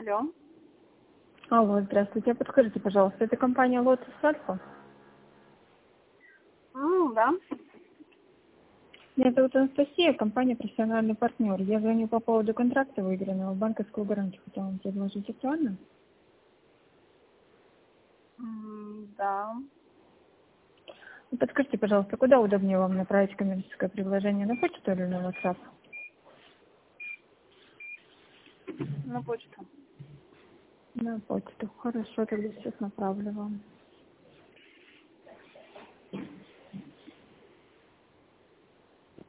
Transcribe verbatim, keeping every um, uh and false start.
Алло. Алло, здравствуйте. Подскажите, пожалуйста, это компания Lotus Alpha? М, да. Меня зовут Анастасия, компания «Профессиональный партнер». Я звоню по поводу контракта выигранного, банковскую гарантию хотела вам предложить. Актуально? М, да. Ну, подскажите, пожалуйста, куда удобнее вам направить коммерческое предложение, на почту или на WhatsApp? На почту. На почту. Хорошо, тогда сейчас направлю вам.